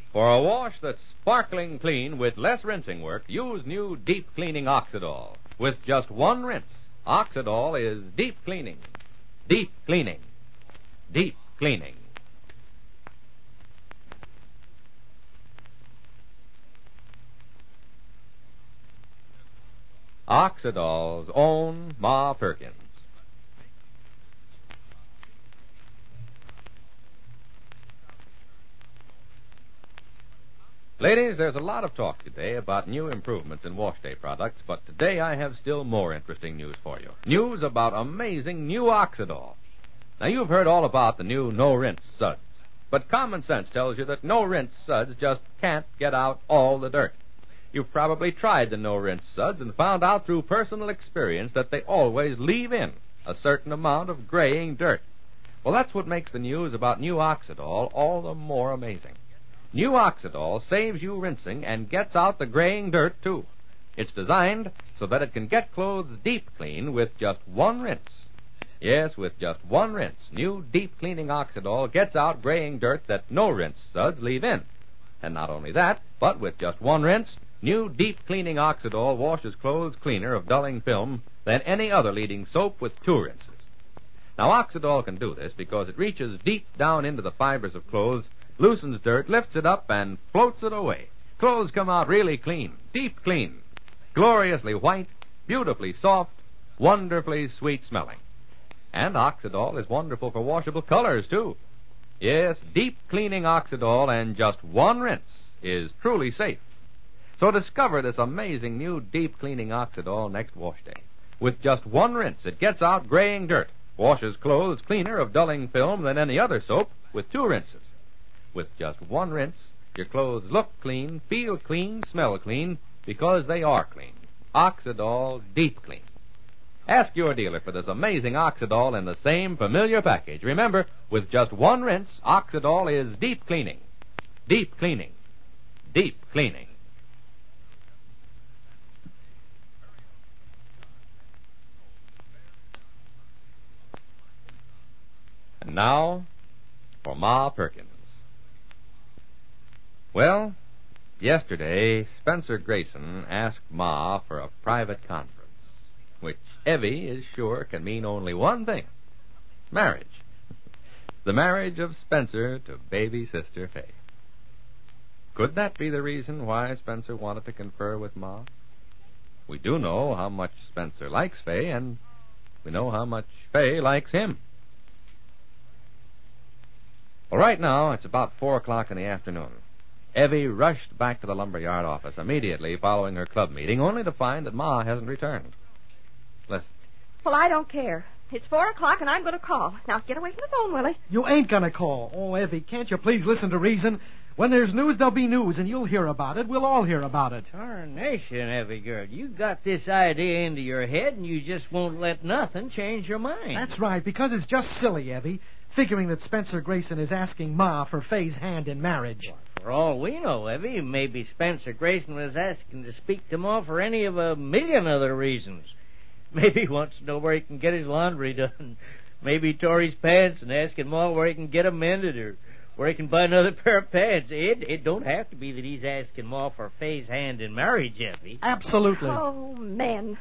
For a wash that's sparkling clean with less rinsing work, use new deep cleaning Oxidol. With just one rinse, Oxidol is deep cleaning. Deep cleaning. Deep cleaning. Oxidol's own Ma Perkins. Ladies, there's a lot of talk today about new improvements in wash day products, but today I have still more interesting news for you. News about amazing new Oxidol. Now, you've heard all about the new no-rinse suds, but common sense tells you that no-rinse suds just can't get out all the dirt. You've probably tried the no-rinse suds and found out through personal experience that they always leave in a certain amount of graying dirt. Well, that's what makes the news about new Oxidol all the more amazing. New Oxidol saves you rinsing and gets out the graying dirt, too. It's designed so that it can get clothes deep clean with just one rinse. Yes, with just one rinse, new deep cleaning Oxidol gets out graying dirt that no-rinse suds leave in. And not only that, but with just one rinse, new deep cleaning Oxidol washes clothes cleaner of dulling film than any other leading soap with two rinses. Now, Oxidol can do this because it reaches deep down into the fibers of clothes, loosens dirt, lifts it up, and floats it away. Clothes come out really clean, deep clean, gloriously white, beautifully soft, wonderfully sweet-smelling. And Oxidol is wonderful for washable colors, too. Yes, deep cleaning Oxidol and just one rinse is truly safe. So discover this amazing new deep cleaning Oxidol next wash day. With just one rinse, it gets out graying dirt, washes clothes cleaner of dulling film than any other soap with two rinses. With just one rinse, your clothes look clean, feel clean, smell clean, because they are clean. Oxidol Deep Clean. Ask your dealer for this amazing Oxidol in the same familiar package. Remember, with just one rinse, Oxidol is deep cleaning. Deep cleaning. Deep cleaning. And now, for Ma Perkins. Well, yesterday, Spencer Grayson asked Ma for a private conference, which Evie is sure can mean only one thing: marriage. The marriage of Spencer to baby sister Fay. Could that be the reason why Spencer wanted to confer with Ma? We do know how much Spencer likes Fay, and we know how much Fay likes him. Well, right now, it's about 4 o'clock in the afternoon. Evie rushed back to the lumberyard office immediately following her club meeting, only to find that Ma hasn't returned. Listen. Well, I don't care. It's 4 o'clock, and I'm going to call. Now, get away from the phone, Willie. You ain't going to call. Oh, Evie, can't you please listen to reason? When there's news, there'll be news, and you'll hear about it. We'll all hear about it. Tarnation, Evie girl. You got this idea into your head, and you just won't let nothing change your mind. That's right, because it's just silly, Evie, figuring that Spencer Grayson is asking Ma for Fay's hand in marriage. Well, for all we know, Evie, maybe Spencer Grayson was asking to speak to Ma for any of a million other reasons. Maybe he wants to know where he can get his laundry done. Maybe he tore his pants and asking Ma where he can get them mended or where he can buy another pair of pants. It don't have to be that he's asking Ma for Fay's hand in marriage, Evie. Absolutely. Oh, men.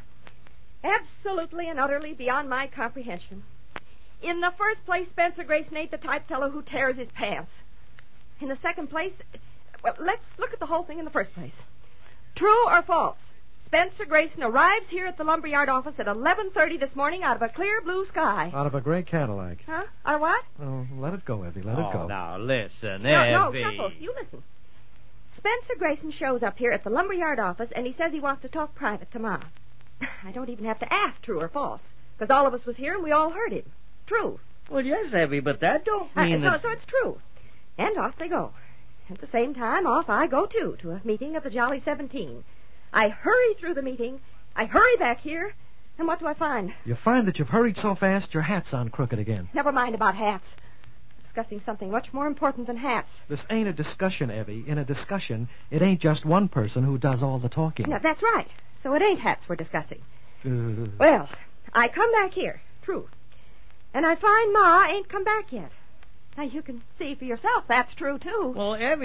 Absolutely and utterly beyond my comprehension. In the first place, Spencer Grayson ain't the type fellow who tears his pants. In the second place, well, let's look at the whole thing in the first place. True or false? Spencer Grayson arrives here at the lumberyard office at 11:30 this morning out of a clear blue sky. Out of a gray Cadillac. Huh? Out of what? Oh, let it go, Evie. Let it go. Now, listen, No, Evie. Shuffle, you listen. Spencer Grayson shows up here at the lumberyard office, and he says he wants to talk private to Ma. I don't even have to ask true or false, because all of us was here and we all heard him. True. Well, yes, Evie, but that don't mean So it's true. And off they go. At the same time, off I go, too, to a meeting of the Jolly 17. I hurry through the meeting. I hurry back here. And what do I find? You find that you've hurried so fast, your hat's on crooked again. Never mind about hats. Discussing something much more important than hats. This ain't a discussion, Evie. In a discussion, it ain't just one person who does all the talking. Yeah, that's right. So it ain't hats we're discussing. Well, I come back here. True. And I find Ma ain't come back yet. Now, you can see for yourself that's true, too. Well, Evie,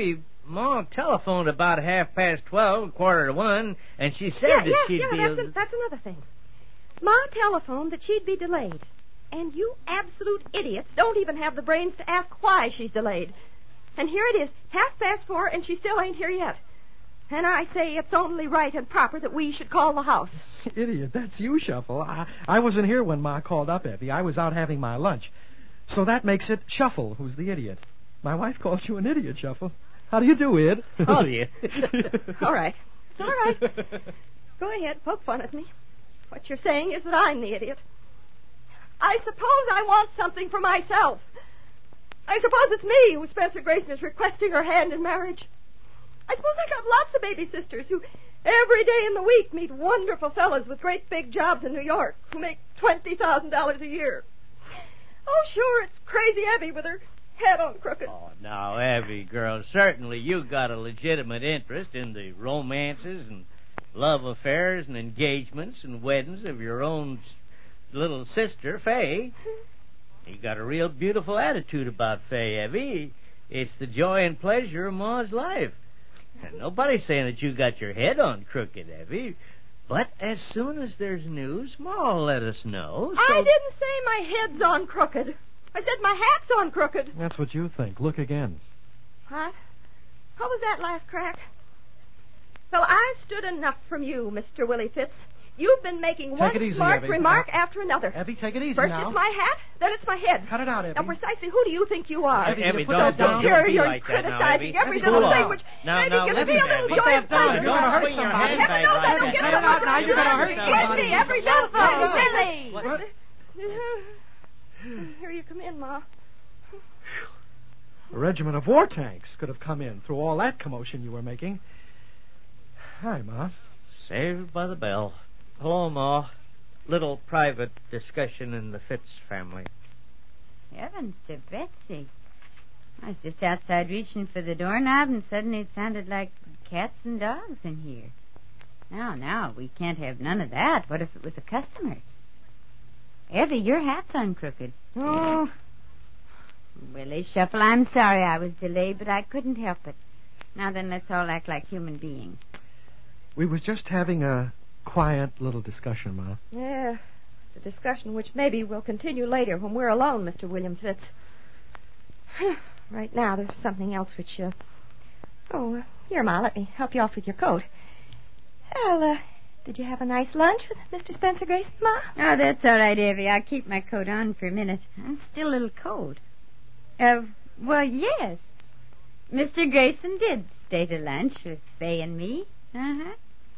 Ma telephoned about 12:30, 1:15, and she said that she'd be... That's another thing. Ma telephoned that she'd be delayed. And you absolute idiots don't even have the brains to ask why she's delayed. And here it is, 4:30, and she still ain't here yet. And I say it's only right and proper that we should call the house. Idiot, that's you, Shuffle. I wasn't here when Ma called up, Evie. I was out having my lunch. So that makes it Shuffle who's the idiot. My wife called you an idiot, Shuffle. How do you do, Ed? How do you? All right. It's all right. Go ahead, poke fun at me. What you're saying is that I'm the idiot. I suppose I want something for myself. I suppose it's me who Spencer Grayson is requesting her hand in marriage. I suppose I got lots of baby sisters who every day in the week meet wonderful fellas with great big jobs in New York who make $20,000 a year. Oh, sure, it's Crazy Evie with her head on crooked. Oh, now, Evie, girl, certainly you got a legitimate interest in the romances and love affairs and engagements and weddings of your own little sister, Fay. You got a real beautiful attitude about Fay, Evie. It's the joy and pleasure of Ma's life. And nobody's saying that you got your head on crooked, Evie. But as soon as there's news, Ma'll let us know. So... I didn't say my head's on crooked. I said my hat's on crooked. That's what you think. Look again. What? What was that last crack? Well, I've stood enough from you, Mr. Willie Fitz. You've been making one smart remark after another. Evie, take it easy First now. it's my hat, then it's my head. Cut it out, Evie. Now, precisely who do you think you are? Evie, Evie, don't Sure, be you're like that now, criticizing Evie. every Evie, little cool thing off. which Now, maybe gives me a little Evie, joy put that and down. pleasure. You're gonna hurt Swing your somebody. hand Heaven back knows I like don't that. get Cut it out now. You're gonna hurt Catch somebody. me every What? Billy. Here you come in, Ma. A regiment of war tanks could have come in through all that commotion you were making. Hi, Ma. Saved by the bell. Hello, Ma. Little private discussion in the Fitz family. Heavens to Betsy. I was just outside reaching for the doorknob, and suddenly it sounded like cats and dogs in here. Now, we can't have none of that. What if it was a customer? Evie, your hat's on crooked. Oh. Willie, Shuffle, I'm sorry I was delayed, but I couldn't help it. Now then, let's all act like human beings. We was just having a quiet little discussion, Ma. Yeah, it's a discussion which maybe will continue later when we're alone, Mr. William Fitz. Right now, there's something else which, here, Ma, let me help you off with your coat. Well, did you have a nice lunch with Mr. Spencer Grayson, Ma? Oh, that's all right, Evie. I'll keep my coat on for a minute. I'm still a little cold. Well, yes. Mr. Grayson did stay to lunch with Fay and me. Uh-huh.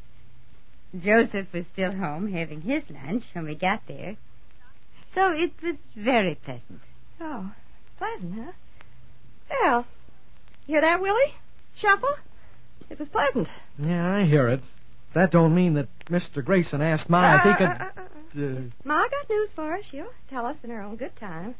Joseph was still home having his lunch when we got there. So it was very pleasant. Oh, pleasant, huh? Well, hear that, Willie? Shuffle? It was pleasant. Yeah, I hear it. That don't mean that Mr. Grayson asked Ma if he could... Ma got news for us. She'll tell us in her own good time.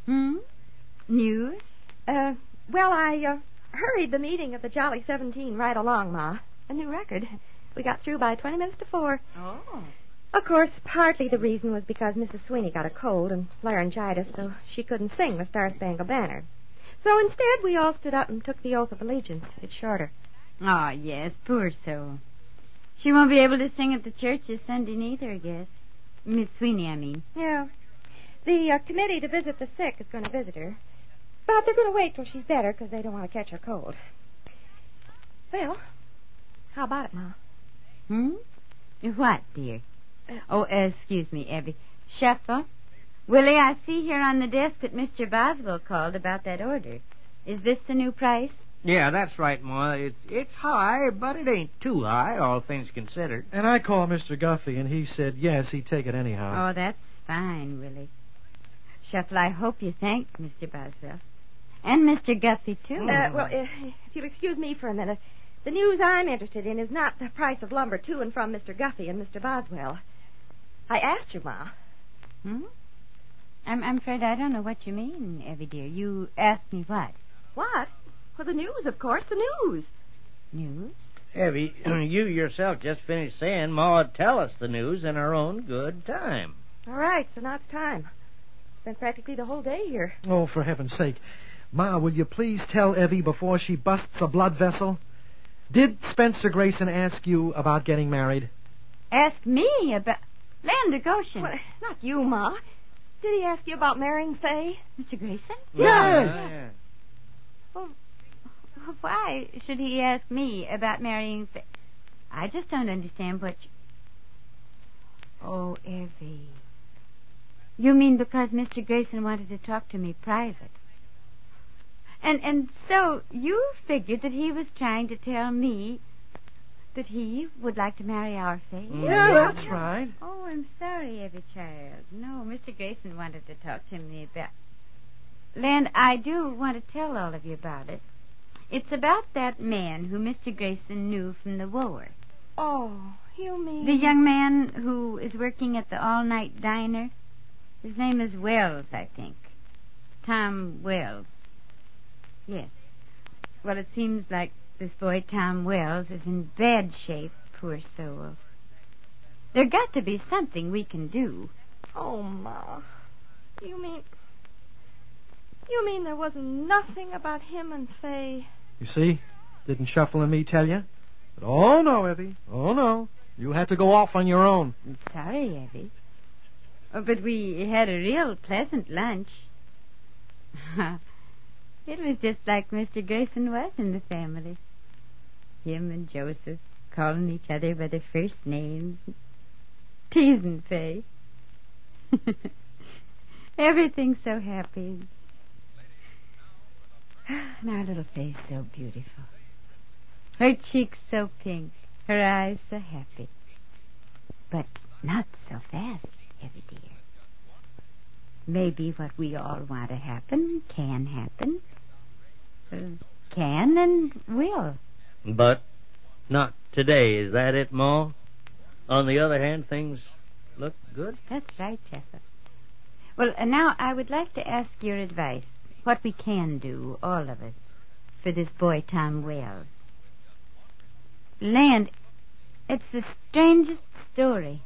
News? Well, I hurried the meeting of the Jolly 17 right along, Ma. A new record. We got through by 20 minutes to 4. Oh. Of course, partly the reason was because Mrs. Sweeney got a cold and laryngitis, so she couldn't sing the Star-Spangled Banner. So instead, we all stood up and took the oath of allegiance. It's shorter. Oh, yes, poor soul. She won't be able to sing at the church this Sunday neither, I guess. Miss Sweeney, I mean. Yeah. The committee to visit the sick is going to visit her. But they're going to wait till she's better because they don't want to catch her cold. Well, how about it, Ma? What, dear? Oh, excuse me, Evie. Shuffle. Willie, I see here on the desk that Mr. Boswell called about that order. Is this the new price? Yeah, that's right, Ma. It's high, but it ain't too high, all things considered. And I called Mr. Guffey, and he said yes, he'd take it anyhow. Oh, that's fine, Willie. Shuffle, I hope you thanked Mr. Boswell. And Mr. Guffey, too. If you'll excuse me for a minute, the news I'm interested in is not the price of lumber to and from Mr. Guffey and Mr. Boswell. I asked you, Ma. I'm afraid I don't know what you mean, Evie, dear. You asked me what? What? Well, the news, of course, the news. News? Evie, you yourself just finished saying Ma'd tell us the news in her own good time. All right, so now it's time. Spent practically the whole day here. Oh, for heaven's sake. Ma, will you please tell Evie before she busts a blood vessel? Did Spencer Grayson ask you about getting married? Ask me about... Land of Goshen. Well, not you, Ma. Did he ask you about marrying Fay? Mr. Grayson? Yes! Well, why should he ask me about marrying Fay? I just don't understand what you... Oh, Evie. You mean because Mr. Grayson wanted to talk to me private? And so you figured that he was trying to tell me that he would like to marry our Fay? Yeah, that's right. Oh, I'm sorry, Evie child. No, Mr. Grayson wanted to talk to me about... Len, I do want to tell all of you about it. It's about that man who Mr. Grayson knew from the war. Oh, you mean... The young man who is working at the all-night diner. His name is Wells, I think. Tom Wells. Yes. Well, it seems like this boy, Tom Wells, is in bad shape, poor soul. There got to be something we can do. Oh, Ma. You mean there wasn't nothing about him and Fay? You see? Didn't Shuffle and me tell you? But oh, no, Evie. Oh, no. You had to go off on your own. I'm sorry, Evie. Oh, but we had a real pleasant lunch. It was just like Mr. Grayson was in the family. Him and Joseph calling each other by their first names. Teasing Fay. Everything's so happy. And our little Fay's so beautiful. Her cheeks so pink. Her eyes so happy. But not so fast, Evie dear. Maybe what we all want to happen can happen. Can and will. But not today, is that it, Ma? On the other hand, things look good. That's right, Jeffa. Well, now I would like to ask your advice. What we can do, all of us, for this boy, Tom Wells. Land, it's the strangest story.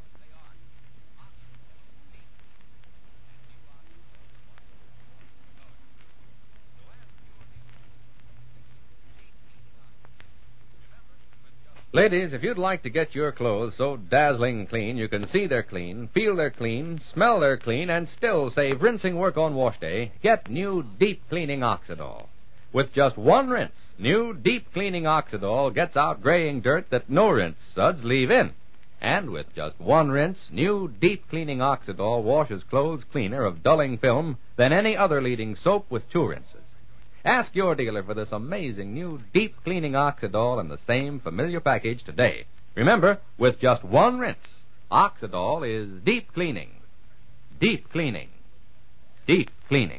Ladies, if you'd like to get your clothes so dazzling clean you can see they're clean, feel they're clean, smell they're clean, and still save rinsing work on wash day, get new Deep Cleaning Oxidol. With just one rinse, new Deep Cleaning Oxidol gets out graying dirt that no rinse suds leave in. And with just one rinse, new Deep Cleaning Oxidol washes clothes cleaner of dulling film than any other leading soap with two rinses. Ask your dealer for this amazing new Deep Cleaning Oxidol in the same familiar package today. Remember, with just one rinse, Oxidol is deep cleaning. Deep cleaning. Deep cleaning.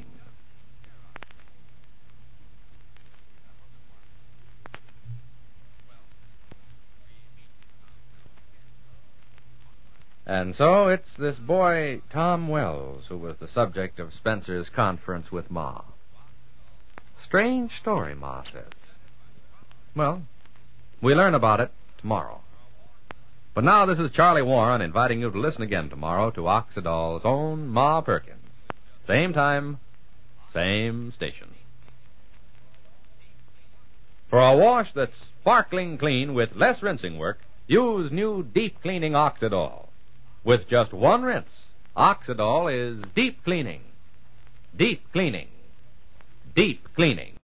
And so it's this boy, Tom Wells, who was the subject of Spencer's conference with Ma. Strange story, Ma says. Well, we learn about it tomorrow. But now this is Charlie Warren inviting you to listen again tomorrow to Oxidol's own Ma Perkins. Same time, same station. For a wash that's sparkling clean with less rinsing work, use new Deep Cleaning Oxidol. With just one rinse, Oxidol is deep cleaning. Deep cleaning. Deep cleaning.